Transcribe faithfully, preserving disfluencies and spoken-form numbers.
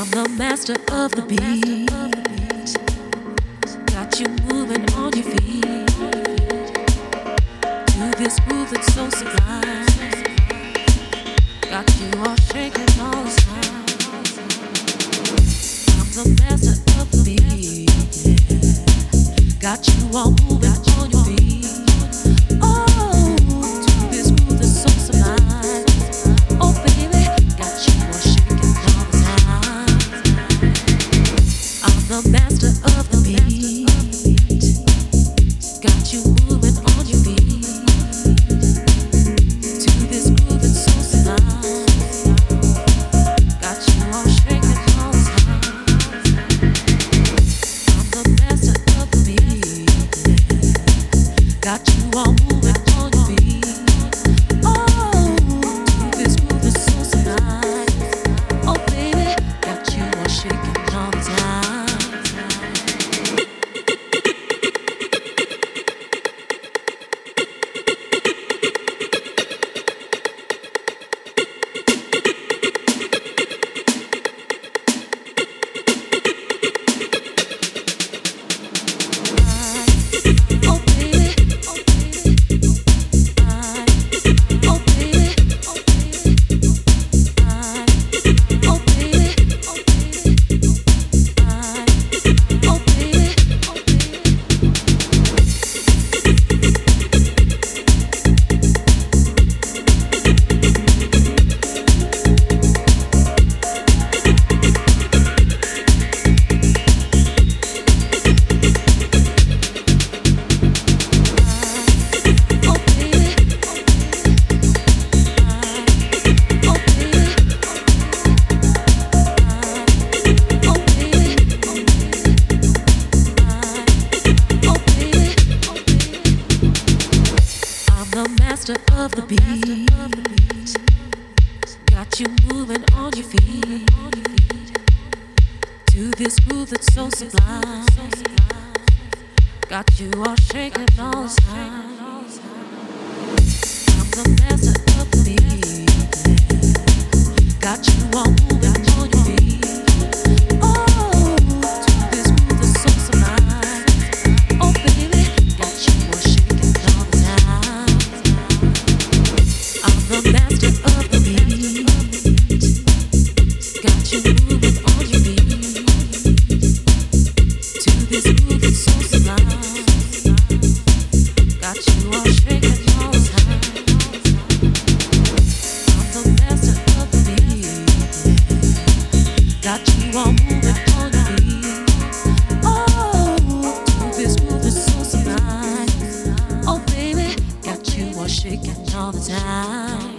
the master of the beat. Got you moving on your feet to this groove that's so sublime. Got you all shaking all the time. I'm the master of the beat. Yeah. Got you all moving on your feet. Oh, to this groove that's so sublime. Oh, baby, got you all shaking all the time. I'm the master of the beat. Got you moving on your feet to this groove that's so sublime. Got you all shaking all the time. I'm the master of the beat. Got you all moving on your feet. Oh, to this groove that's so sublime. Oh, baby, got you all shaking all the time. Master of the beat, got you moving on your feet to this groove that's so sublime. Got you all shaking all the time. I'm the master of the beat, got you all moving on your feet. Oh, to this groove that's so sublime. Oh, baby, got you all shaking all the time. I'm the master of the beat. Got you moving on your feet to this groove that's so sublime. Got you all shaking all the time. I'm the master of the beat. Got you all moving on your feet. Oh, to this groove that's so sublime. Oh, baby, got you all shaking all the time.